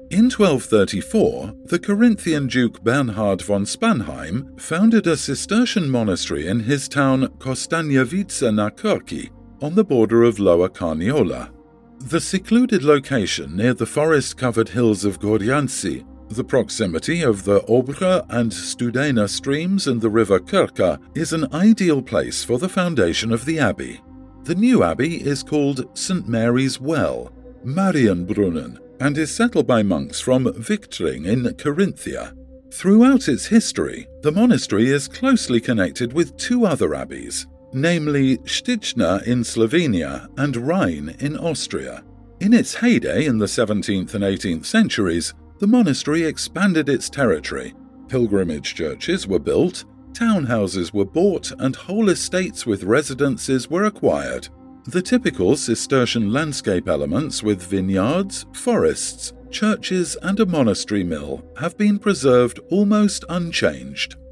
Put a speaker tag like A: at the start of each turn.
A: In 1234, the Carinthian Duke Bernhard von Spanheim founded a Cistercian monastery in his town Kostaniawice na Kurki, on the border of Lower Carniola. The secluded location near the forest-covered hills of Gorjanci, the proximity of the Obre and Studena streams and the river Kirka is an ideal place for the foundation of the abbey. The new abbey is called St. Mary's Well, Marienbrunnen, and is settled by monks from Viktring in Carinthia. Throughout its history, the monastery is closely connected with two other abbeys, namely Stichna in Slovenia and Rhein in Austria. In its heyday in the 17th and 18th centuries, the monastery expanded its territory. Pilgrimage churches were built, townhouses were bought, and whole estates with residences were acquired. The typical Cistercian landscape elements with vineyards, forests, churches, and a monastery mill have been preserved almost unchanged.